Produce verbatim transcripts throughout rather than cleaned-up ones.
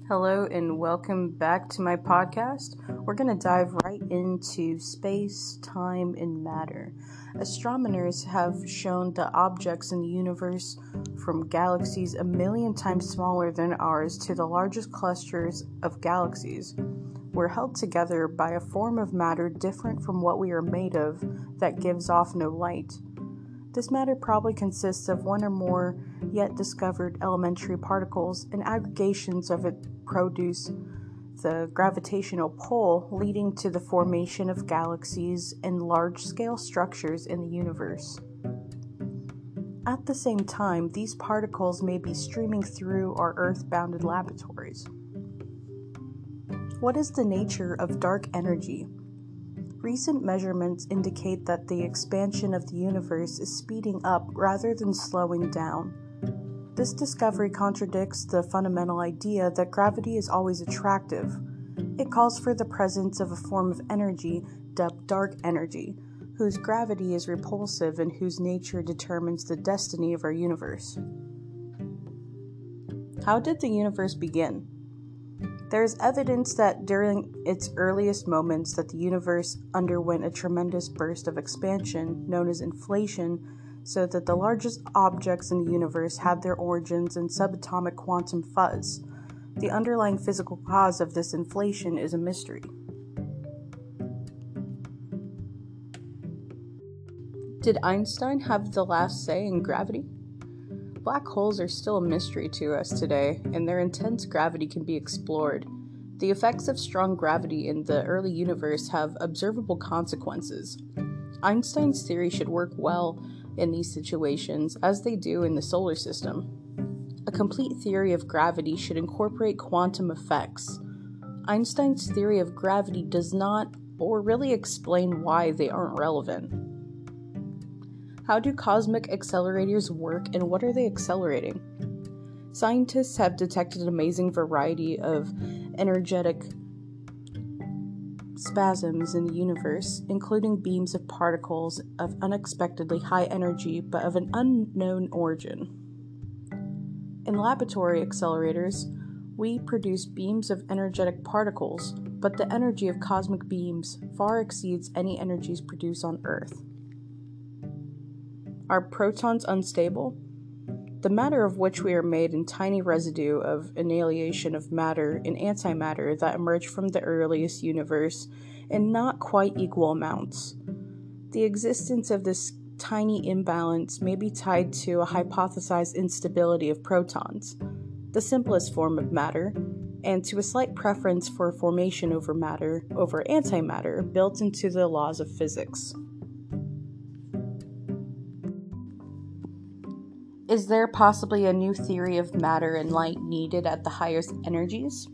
Hello and welcome back to my podcast. We're going to dive right into space, time, and matter. Astronomers have shown that objects in the universe, from galaxies a million times smaller than ours to the largest clusters of galaxies, were held together by a form of matter different from what we are made of that gives off no light. This matter probably consists of one or more yet discovered elementary particles, and aggregations of it produce the gravitational pull leading to the formation of galaxies and large-scale structures in the universe. At the same time, these particles may be streaming through our Earth-bounded laboratories. What is the nature of dark energy? Recent measurements indicate that the expansion of the universe is speeding up rather than slowing down. This discovery contradicts the fundamental idea that gravity is always attractive. It calls for the presence of a form of energy dubbed dark energy, whose gravity is repulsive and whose nature determines the destiny of our universe. How did the universe begin? There is evidence that during its earliest moments that the universe underwent a tremendous burst of expansion known as inflation, so that the largest objects in the universe had their origins in subatomic quantum fuzz. The underlying physical cause of this inflation is a mystery. Did Einstein have the last say in gravity? Black holes are still a mystery to us today, and their intense gravity can be explored. The effects of strong gravity in the early universe have observable consequences. Einstein's theory should work well in these situations, as they do in the solar system. A complete theory of gravity should incorporate quantum effects. Einstein's theory of gravity does not, or really explain why they aren't relevant. How do cosmic accelerators work, and what are they accelerating? Scientists have detected an amazing variety of energetic spasms in the universe, including beams of particles of unexpectedly high energy but of an unknown origin. In laboratory accelerators, we produce beams of energetic particles, but the energy of cosmic beams far exceeds any energies produced on Earth. Are protons unstable? The matter of which we are made in tiny residue of annihilation of matter and antimatter that emerged from the earliest universe in not quite equal amounts. The existence of this tiny imbalance may be tied to a hypothesized instability of protons, the simplest form of matter, and to a slight preference for formation over matter over antimatter built into the laws of physics. Is there possibly a new theory of matter and light needed at the highest energies?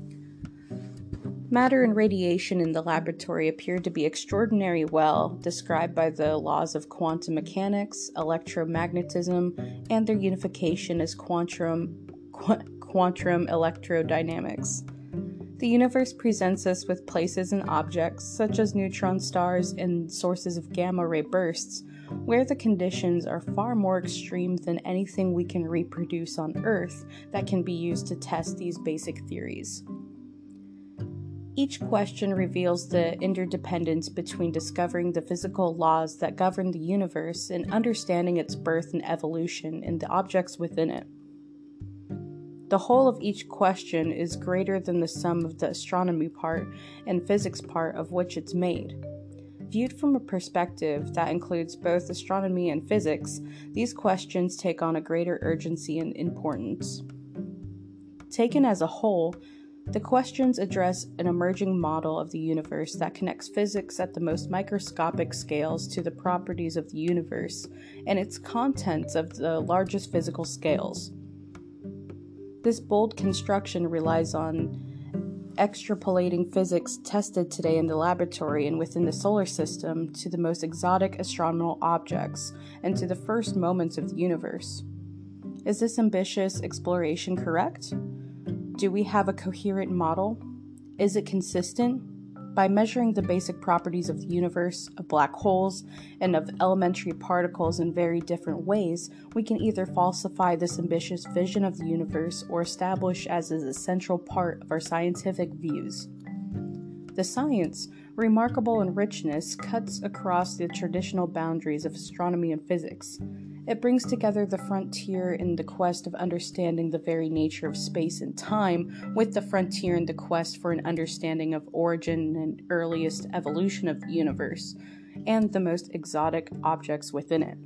Matter and radiation in the laboratory appear to be extraordinarily well described by the laws of quantum mechanics, electromagnetism, and their unification as quantum, qu- quantum electrodynamics. The universe presents us with places and objects, such as neutron stars and sources of gamma-ray bursts, where the conditions are far more extreme than anything we can reproduce on Earth that can be used to test these basic theories. Each question reveals the interdependence between discovering the physical laws that govern the universe and understanding its birth and evolution and the objects within it. The whole of each question is greater than the sum of the astronomy part and physics part of which it's made. Viewed from a perspective that includes both astronomy and physics, these questions take on a greater urgency and importance. Taken as a whole, the questions address an emerging model of the universe that connects physics at the most microscopic scales to the properties of the universe and its contents of the largest physical scales. This bold construction relies on extrapolating physics tested today in the laboratory and within the solar system to the most exotic astronomical objects and to the first moments of the universe. Is this ambitious exploration correct? Do we have a coherent model? Is it consistent? By measuring the basic properties of the universe, of black holes, and of elementary particles in very different ways, we can either falsify this ambitious vision of the universe or establish as an essential part of our scientific views. The science, remarkable in richness, cuts across the traditional boundaries of astronomy and physics. It brings together the frontier in the quest of understanding the very nature of space and time with the frontier in the quest for an understanding of origin and earliest evolution of the universe, and the most exotic objects within it.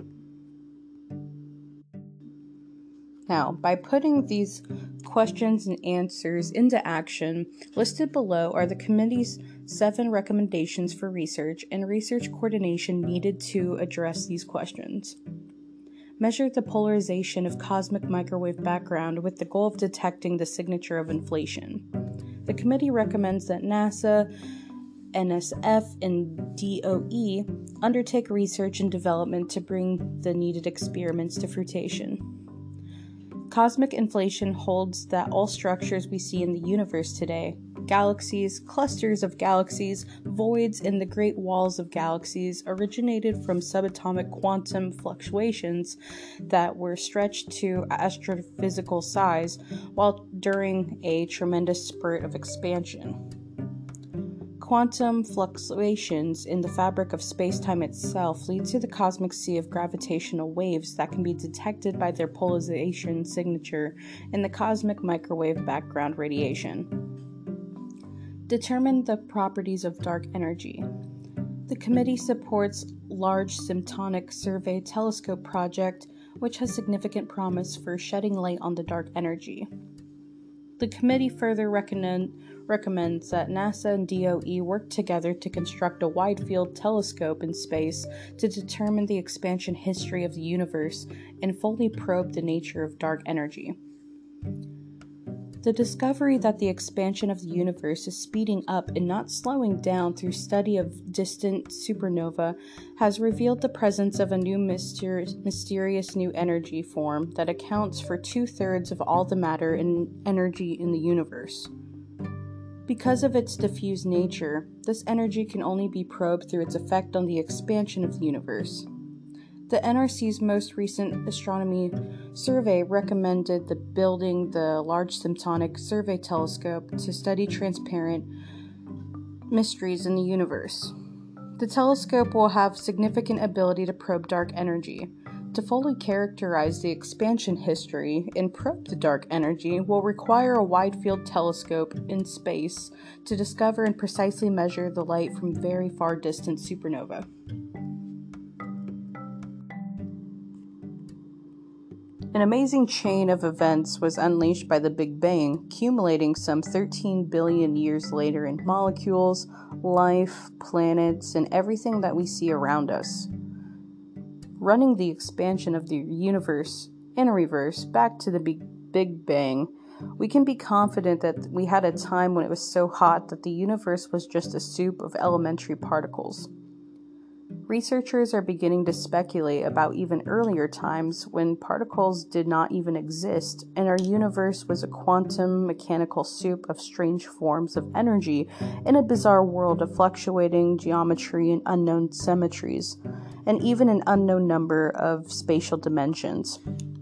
Now, by putting these questions and answers into action, listed below are the committee's seven recommendations for research and research coordination needed to address these questions. Measure the polarization of cosmic microwave background with the goal of detecting the signature of inflation. The committee recommends that NASA, N S F, and D O E undertake research and development to bring the needed experiments to fruition. Cosmic inflation holds that all structures we see in the universe today, galaxies, clusters of galaxies, voids, and the great walls of galaxies originated from subatomic quantum fluctuations that were stretched to astrophysical size while during a tremendous spurt of expansion. Quantum fluctuations in the fabric of space-time itself lead to the cosmic sea of gravitational waves that can be detected by their polarization signature in the cosmic microwave background radiation. Determine the properties of dark energy. The committee supports Large Symptonic Survey Telescope project, which has significant promise for shedding light on the dark energy. The committee further recommend, recommends that NASA and D O E work together to construct a wide-field telescope in space to determine the expansion history of the universe and fully probe the nature of dark energy. The discovery that the expansion of the universe is speeding up and not slowing down through study of distant supernova has revealed the presence of a new mysterious, mysterious new energy form that accounts for two-thirds of all the matter and energy in the universe. Because of its diffuse nature, this energy can only be probed through its effect on the expansion of the universe. The N R C's most recent astronomy survey recommended the building the Large Symptonic Survey Telescope to study transparent mysteries in the universe. The telescope will have significant ability to probe dark energy. To fully characterize the expansion history and probe the dark energy will require a wide-field telescope in space to discover and precisely measure the light from very far distant supernova. An amazing chain of events was unleashed by the Big Bang, accumulating some thirteen billion years later in molecules, life, planets, and everything that we see around us. Running the expansion of the universe in reverse back to the Big Bang, we can be confident that we had a time when it was so hot that the universe was just a soup of elementary particles. Researchers are beginning to speculate about even earlier times when particles did not even exist and our universe was a quantum mechanical soup of strange forms of energy in a bizarre world of fluctuating geometry and unknown symmetries, and even an unknown number of spatial dimensions.